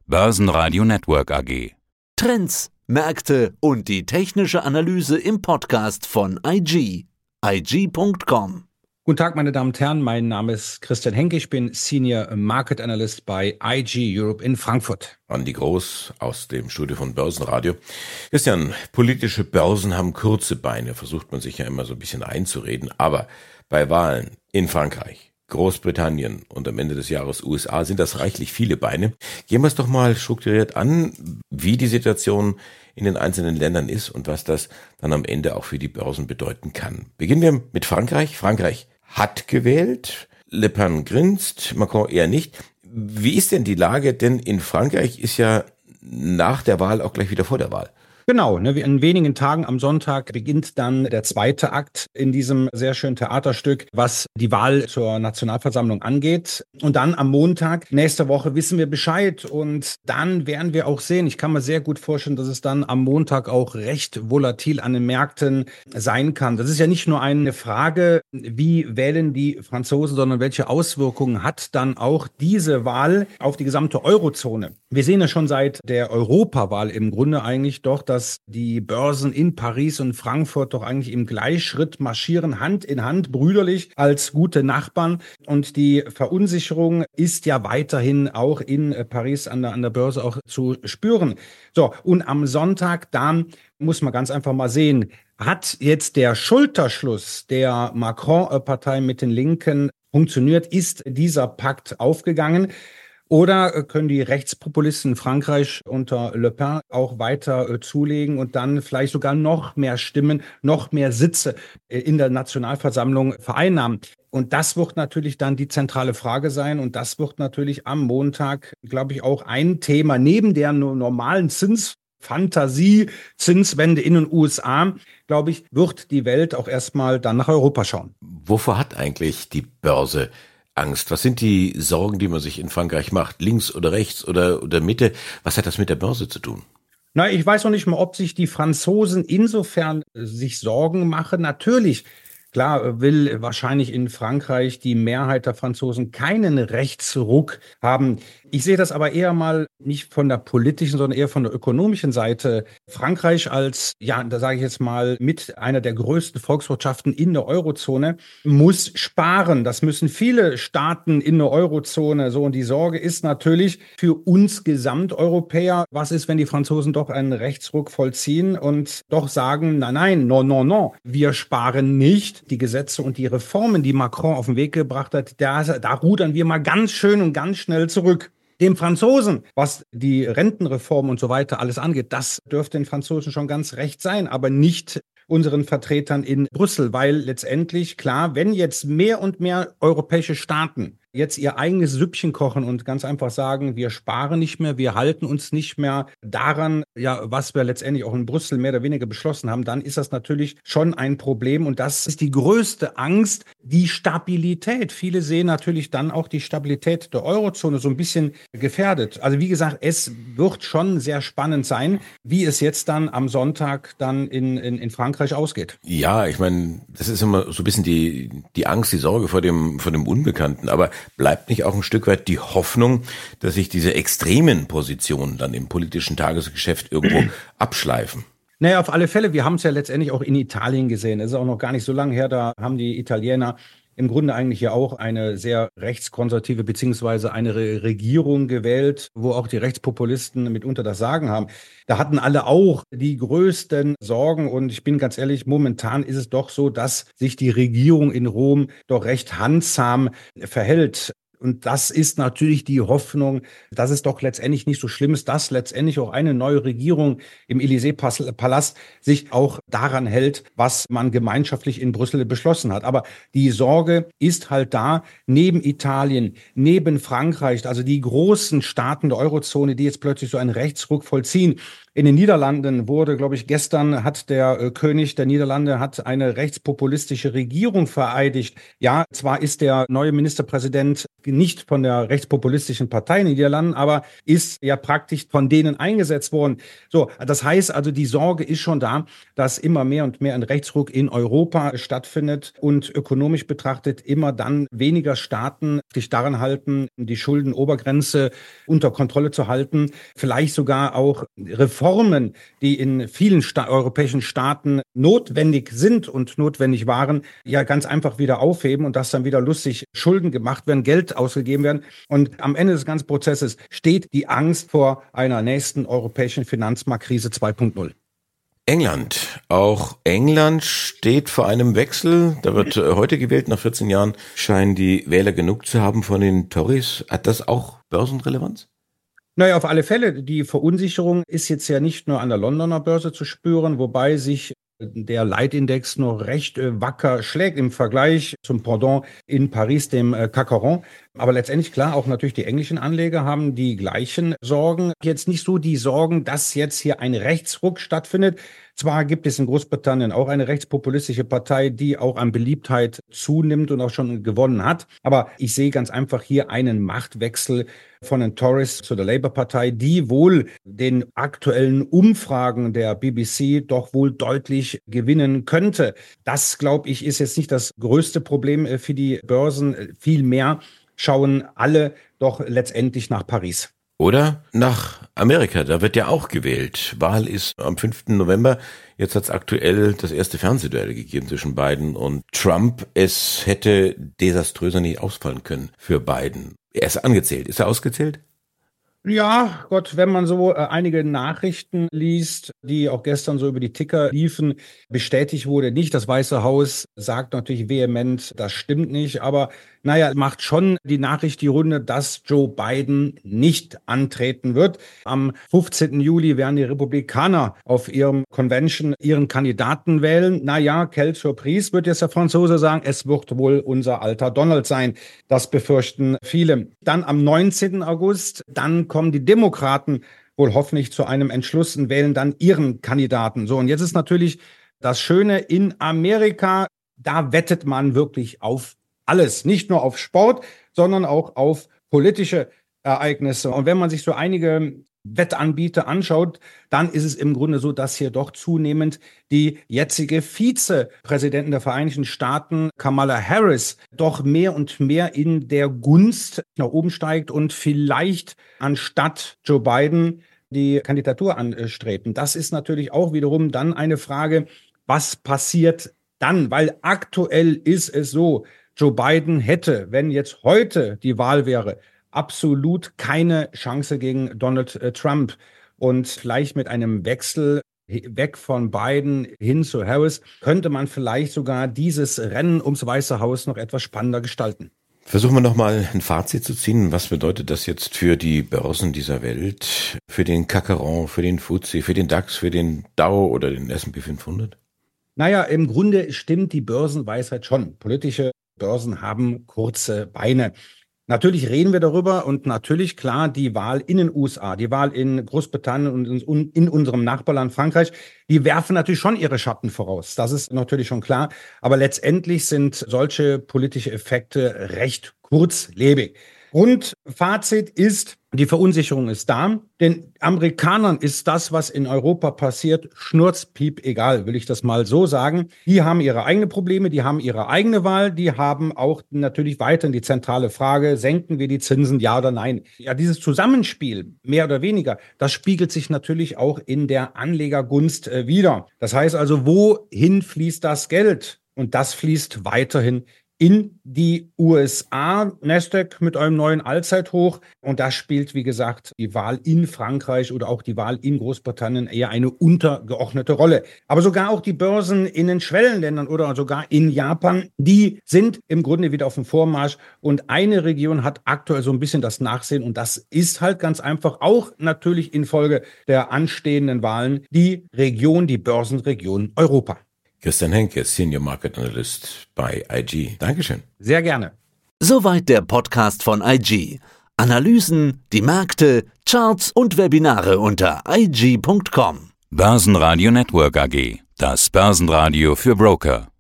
Börsenradio Network AG. Trends, Märkte und die technische Analyse im Podcast von IG. IG.com. Guten Tag, meine Damen und Herren. Mein Name ist Christian Henke. Ich bin Senior Market Analyst bei IG Europe in Frankfurt. Andi Groß aus dem Studio von Börsenradio. Christian, politische Börsen haben kurze Beine, versucht man sich ja immer so ein bisschen einzureden. Aber bei Wahlen in Frankreich, Großbritannien und am Ende des Jahres USA sind das reichlich viele Beine. Gehen wir es doch mal strukturiert an, wie die Situation in den einzelnen Ländern ist und was das dann am Ende auch für die Börsen bedeuten kann. Beginnen wir mit Frankreich. Frankreich hat gewählt, Le Pen grinst, Macron eher nicht. Wie ist denn die Lage? Denn in Frankreich ist ja nach der Wahl auch gleich wieder vor der Wahl. Genau, in wenigen Tagen am Sonntag beginnt dann der zweite Akt in diesem sehr schönen Theaterstück, was die Wahl zur Nationalversammlung angeht. Und dann am Montag, nächste Woche, wissen wir Bescheid und dann werden wir auch sehen. Ich kann mir sehr gut vorstellen, dass es dann am Montag auch recht volatil an den Märkten sein kann. Das ist ja nicht nur eine Frage, wie wählen die Franzosen, sondern welche Auswirkungen hat dann auch diese Wahl auf die gesamte Eurozone. Wir sehen ja schon seit der Europawahl im Grunde eigentlich doch, dass die Börsen in Paris und Frankfurt doch eigentlich im Gleichschritt marschieren, Hand in Hand, brüderlich als gute Nachbarn. Und die Verunsicherung ist ja weiterhin auch in Paris an der Börse auch zu spüren. So, und am Sonntag, dann muss man ganz einfach mal sehen, hat jetzt der Schulterschluss der Macron-Partei mit den Linken funktioniert? Ist dieser Pakt aufgegangen? Oder können die Rechtspopulisten in Frankreich unter Le Pen auch weiter zulegen und dann vielleicht sogar noch mehr Stimmen, noch mehr Sitze in der Nationalversammlung vereinnahmen? Und das wird natürlich dann die zentrale Frage sein. Und das wird natürlich am Montag, glaube ich, auch ein Thema neben der normalen Zinsfantasie, Zinswende in den USA, glaube ich, wird die Welt auch erstmal dann nach Europa schauen. Wovor hat eigentlich die Börse Angst? Was sind die Sorgen, die man sich in Frankreich macht? Links oder rechts oder Mitte? Was hat das mit der Börse zu tun? Na, ich weiß noch nicht mal, ob sich die Franzosen insofern sich Sorgen machen. Natürlich, klar, will wahrscheinlich in Frankreich die Mehrheit der Franzosen keinen Rechtsruck haben. Ich sehe das aber eher mal nicht von der politischen, sondern eher von der ökonomischen Seite. Frankreich als, ja, da sage ich jetzt mal, mit einer der größten Volkswirtschaften in der Eurozone muss sparen. Das müssen viele Staaten in der Eurozone so. Und die Sorge ist natürlich für uns Gesamteuropäer, was ist, wenn die Franzosen doch einen Rechtsruck vollziehen und doch sagen, nein, no, wir sparen nicht. Die Gesetze und die Reformen, die Macron auf den Weg gebracht hat, da rudern wir mal ganz schön und ganz schnell zurück. Dem Franzosen, was die Rentenreform und so weiter alles angeht, das dürfte den Franzosen schon ganz recht sein, aber nicht unseren Vertretern in Brüssel, weil letztendlich, klar, wenn jetzt mehr und mehr europäische Staaten jetzt ihr eigenes Süppchen kochen und ganz einfach sagen, wir sparen nicht mehr, wir halten uns nicht mehr daran, ja, was wir letztendlich auch in Brüssel mehr oder weniger beschlossen haben, dann ist das natürlich schon ein Problem und das ist die größte Angst, die Stabilität. Viele sehen natürlich dann auch die Stabilität der Eurozone so ein bisschen gefährdet. Also wie gesagt, es wird schon sehr spannend sein, wie es jetzt dann am Sonntag dann in Frankreich ausgeht. Ja, ich meine, das ist immer so ein bisschen die Angst, die Sorge vor dem Unbekannten, aber bleibt nicht auch ein Stück weit die Hoffnung, dass sich diese extremen Positionen dann im politischen Tagesgeschäft irgendwo abschleifen? Naja, auf alle Fälle. Wir haben es ja letztendlich auch in Italien gesehen. Es ist auch noch gar nicht so lange her. Da haben die Italiener im Grunde eigentlich ja auch eine sehr rechtskonservative beziehungsweise eine Regierung gewählt, wo auch die Rechtspopulisten mitunter das Sagen haben. Da hatten alle auch die größten Sorgen und ich bin ganz ehrlich, momentan ist es doch so, dass sich die Regierung in Rom doch recht handsam verhält. Und das ist natürlich die Hoffnung, dass es doch letztendlich nicht so schlimm ist, dass letztendlich auch eine neue Regierung im Élysée-Palast sich auch daran hält, was man gemeinschaftlich in Brüssel beschlossen hat. Aber die Sorge ist halt da, neben Italien, neben Frankreich, also die großen Staaten der Eurozone, die jetzt plötzlich so einen Rechtsruck vollziehen. In den Niederlanden wurde, glaube ich, gestern hat der König der Niederlande hat eine rechtspopulistische Regierung vereidigt. Ja, zwar ist der neue Ministerpräsident nicht von der rechtspopulistischen Partei in den Niederlanden, aber ist ja praktisch von denen eingesetzt worden. So, das heißt also, die Sorge ist schon da, dass immer mehr und mehr ein Rechtsruck in Europa stattfindet und ökonomisch betrachtet immer dann weniger Staaten sich daran halten, die Schuldenobergrenze unter Kontrolle zu halten, vielleicht sogar auch Reformen, die in vielen europäischen Staaten notwendig sind und notwendig waren, ja ganz einfach wieder aufheben und dass dann wieder lustig Schulden gemacht werden, Geld ausgegeben werden. Und am Ende des ganzen Prozesses steht die Angst vor einer nächsten europäischen Finanzmarktkrise 2.0. England. Auch England steht vor einem Wechsel. Da wird heute gewählt. Nach 14 Jahren scheinen die Wähler genug zu haben von den Tories. Hat das auch Börsenrelevanz? Naja, auf alle Fälle. Die Verunsicherung ist jetzt ja nicht nur an der Londoner Börse zu spüren, wobei sich der Leitindex noch recht wacker schlägt im Vergleich zum Pendant in Paris, dem CAC 40. Aber letztendlich, klar, auch natürlich die englischen Anleger haben die gleichen Sorgen. Jetzt nicht so die Sorgen, dass jetzt hier ein Rechtsruck stattfindet. Zwar gibt es in Großbritannien auch eine rechtspopulistische Partei, die auch an Beliebtheit zunimmt und auch schon gewonnen hat. Aber ich sehe ganz einfach hier einen Machtwechsel von den Tories zu der Labour-Partei, die wohl den aktuellen Umfragen der BBC doch wohl deutlich gewinnen könnte. Das, glaube ich, ist jetzt nicht das größte Problem für die Börsen. Vielmehr schauen alle doch letztendlich nach Paris. Oder nach Amerika, da wird ja auch gewählt. Wahl ist am 5. November. Jetzt hat es aktuell das erste Fernsehduell gegeben zwischen Biden und Trump. Es hätte desaströser nicht ausfallen können für Biden. Er ist angezählt. Ist er ausgezählt? Ja, Gott, wenn man so einige Nachrichten liest, die auch gestern so über die Ticker liefen, bestätigt wurde nicht. Das Weiße Haus sagt natürlich vehement, das stimmt nicht. Aber naja, macht schon die Nachricht die Runde, dass Joe Biden nicht antreten wird. Am 15. Juli werden die Republikaner auf ihrem Convention ihren Kandidaten wählen. Naja, quelle surprise, wird jetzt der Franzose sagen, es wird wohl unser alter Donald sein. Das befürchten viele. Dann am 19. August, dann kommen die Demokraten wohl hoffentlich zu einem Entschluss und wählen dann ihren Kandidaten. So, und jetzt ist natürlich das Schöne in Amerika, da wettet man wirklich auf alles, nicht nur auf Sport, sondern auch auf politische Ereignisse. Und wenn man sich so einige Wettanbieter anschaut, dann ist es im Grunde so, dass hier doch zunehmend die jetzige Vizepräsidentin der Vereinigten Staaten, Kamala Harris, doch mehr und mehr in der Gunst nach oben steigt und vielleicht anstatt Joe Biden die Kandidatur anstreben. Das ist natürlich auch wiederum dann eine Frage, was passiert dann? Weil aktuell ist es so, Joe Biden hätte, wenn jetzt heute die Wahl wäre, absolut keine Chance gegen Donald Trump. Und vielleicht mit einem Wechsel weg von Biden hin zu Harris könnte man vielleicht sogar dieses Rennen ums Weiße Haus noch etwas spannender gestalten. Versuchen wir nochmal ein Fazit zu ziehen. Was bedeutet das jetzt für die Börsen dieser Welt, für den CAC 40, für den FTSE, für den DAX, für den Dow oder den S&P 500? Naja, im Grunde stimmt die Börsenweisheit schon. Politische Börsen haben kurze Beine. Natürlich reden wir darüber und natürlich, klar, die Wahl in den USA, die Wahl in Großbritannien und in unserem Nachbarland Frankreich, die werfen natürlich schon ihre Schatten voraus. Das ist natürlich schon klar. Aber letztendlich sind solche politische Effekte recht kurzlebig. Und Fazit ist, die Verunsicherung ist da. Den Amerikanern ist das, was in Europa passiert, schnurzpiep egal, will ich das mal so sagen. Die haben ihre eigenen Probleme, die haben ihre eigene Wahl, die haben auch natürlich weiterhin die zentrale Frage, senken wir die Zinsen, ja oder nein? Ja, dieses Zusammenspiel, mehr oder weniger, das spiegelt sich natürlich auch in der Anlegergunst wider. Das heißt also, wohin fließt das Geld? Und das fließt weiterhin in die USA, Nasdaq mit einem neuen Allzeithoch. Und da spielt, wie gesagt, die Wahl in Frankreich oder auch die Wahl in Großbritannien eher eine untergeordnete Rolle. Aber sogar auch die Börsen in den Schwellenländern oder sogar in Japan, die sind im Grunde wieder auf dem Vormarsch. Und eine Region hat aktuell so ein bisschen das Nachsehen. Und das ist halt ganz einfach auch natürlich infolge der anstehenden Wahlen die Region, die Börsenregion Europa. Christian Henke, Senior Market Analyst bei IG. Dankeschön. Sehr gerne. Soweit der Podcast von IG. Analysen, die Märkte, Charts und Webinare unter IG.com. Börsenradio Network AG. Das Börsenradio für Broker.